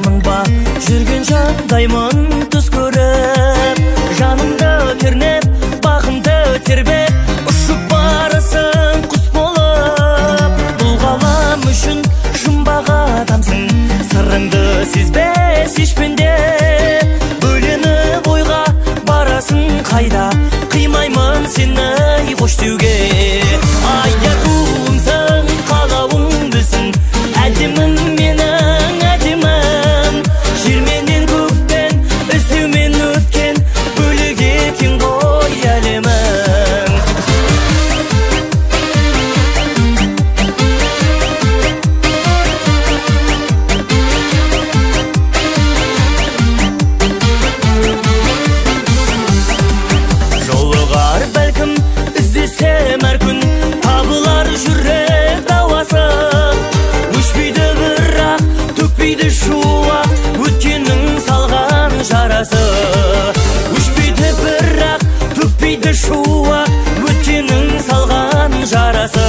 қаламын ба жүрген жандаймын түс көріп, жанымды кернеп бағымды тербеп ұшып барасың құс болып. Бұл ғалам үшін жұмбақ адамсың, сырыңды сезбес ешпенде, бөленіп ойға барасың қайда, қимаймын сені қош деуге. Аяруымсың қалауың білсін, әдемім менің әдемім, жер менен көктен іздеумен өткен бөлек екен ғой әлемің. Жолығар бәлкім іздесем әр күн, табылар жүрек дауасы, өшпейді бірақ төкпейді шуақ өткеннің салған жарасы. Өшпейді бірақ төкпейді шуақ өткенің салған жарасы.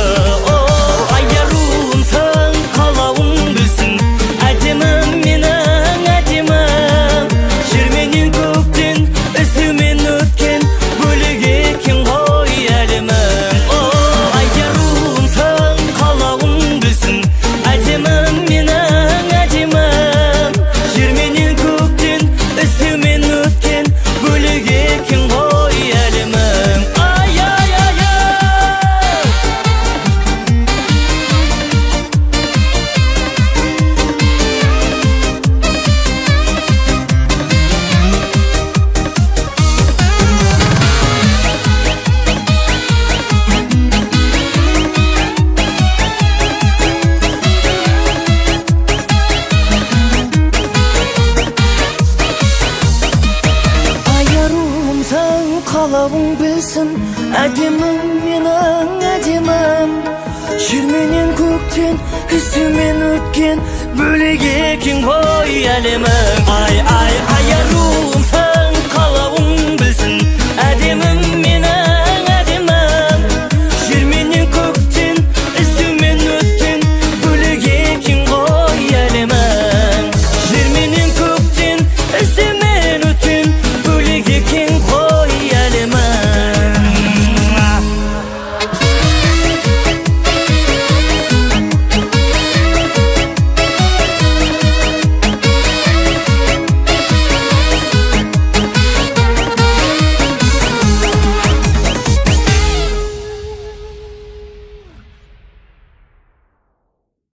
Аяруымсың қалауың білсін, әдемім менің әдемім, жер менен көктен іздеумен өткен бөлек екен ғой әлемің. Аяруымсың қалауың білсін, әдемім менің әдемім, жер менен көктен іздеумен өткен бөлек екен ғой әлемің. Аяруымсың қалауың білсін, әдемім менің әдемім, жер менен көктен іздеумен өткен бөлек екен ғой әлемің. Аяруымсың